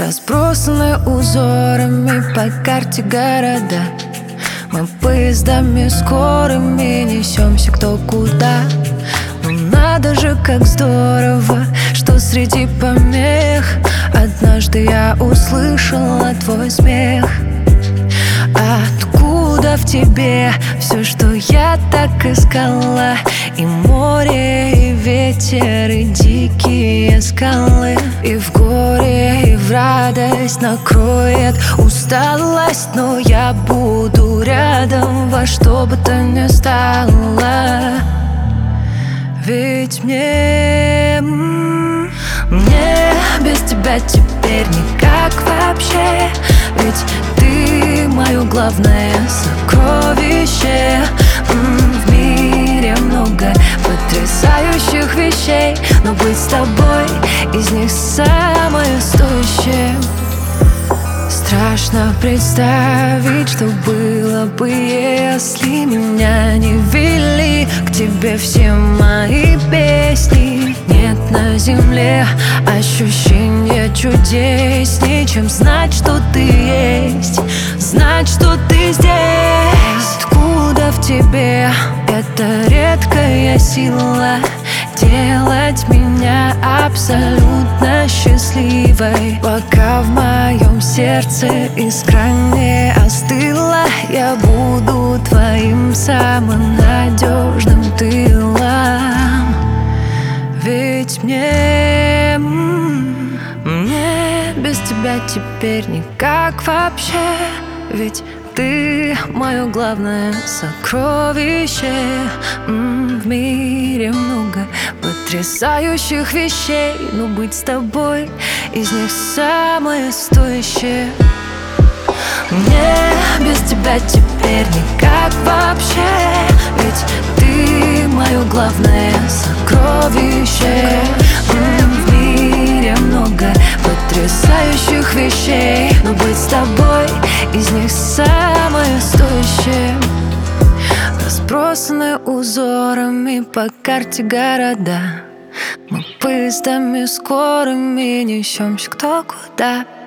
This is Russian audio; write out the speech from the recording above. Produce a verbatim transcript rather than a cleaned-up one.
Разбросаны узорами по карте города. Мы поездами скорыми несемся кто куда. Ну надо же, как здорово, что среди помех однажды я услышала твой смех. Откуда в тебе все, что я так искала? И море, и ветер, и дикие скалы. И в горе, и в радость накроет усталость, но я буду рядом во что бы то ни стало. Ведь мне, мне без тебя теперь никак вообще. Ведь ты мое главное сокровище. В мире много потрясающих вещей, но быть с тобой из них самое стоящее. Страшно представить, что было бы, если меня не вели к тебе все мои песни. Нет на земле ощущения чудеснее, чем знать, что ты есть, знать, что ты здесь. Откуда в тебе эта редкая сила делать меня абсолютно счастливой? Пока в моем сердце искра не остыла, я буду твоим самым надежным тылом. Ведь мне, мне без тебя теперь никак вообще. Ведь ты мое главное сокровище. В мире много потрясающих вещей, но быть с тобой из них самое стоящее. Мне без тебя теперь никак вообще. Ведь ты мое главное сокровище. В мире много потрясающих вещей, но быть с тобой из них самое стоящее. Разбросаны узорами по карте города. Мы поездами скорыми несемся кто куда.